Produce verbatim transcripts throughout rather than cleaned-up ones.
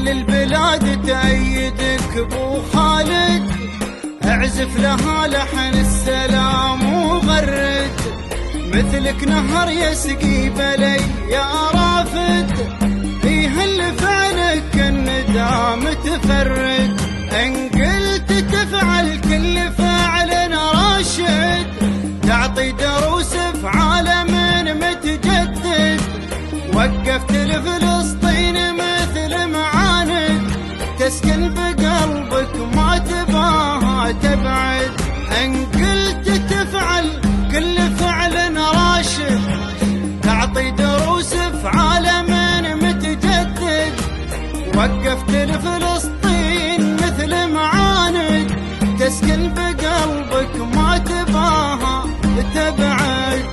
كل البلاد تأيدك ابو خالد، اعزف لها لحن السلام وغرد، مثلك نهر يسقي بلي يا رافد، فيه اللي فعلك الندى متفرد، ان قلت تفعل كل فعل راشد، تعطي دروس في عالم متجدد، وقفت لفلسطين مثل معاند، تسكن بقلبك ما تباها تبعد، ان قلت تفعل كل فعل راشد، تعطي دروس في عالم متجدد، وقفت لفلسطين مثل معاند، تسكن بقلبك ما تباها تبعد.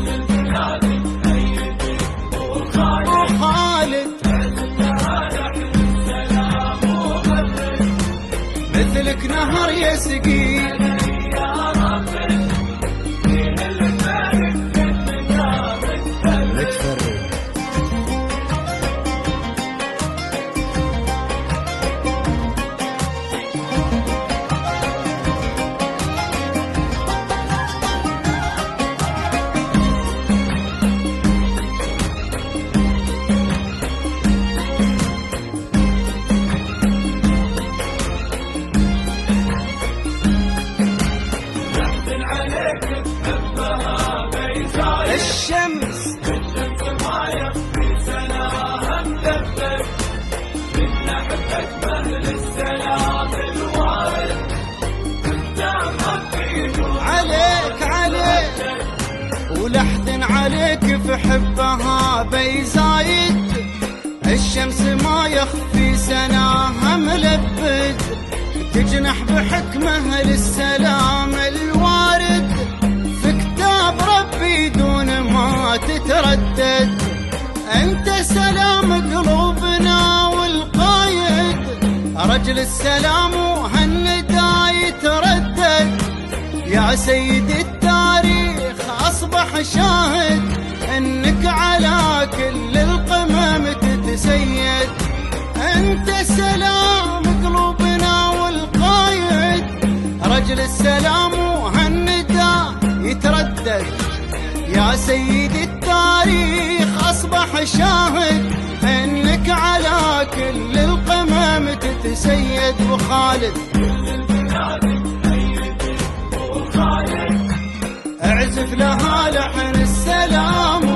خالد مثلك نهر يسقي الشمس ما يخفي سناها مدبر، من نحبك مهل السلام الوارد، انت مخفي عليك عليك ولحد عليك في حبها بيزايد، الشمس ما يخفي سناها ملبد، تجنح بحكمها للسلام الوارد، في كتاب ربي دون ما تتردد، انت سلام قلوبنا والقايد، رجل السلام وهالندى يتردد، يا سيد التاريخ اصبح شاهد، انك على كل القمم تتسيد، انت سلام قلوبنا والقايد، رجل السلام وهالندى يتردد، يا سيد التاريخ اصبح شاهد، انك على كل القمم تتسيد. وخالد اعزف لها لحن السلام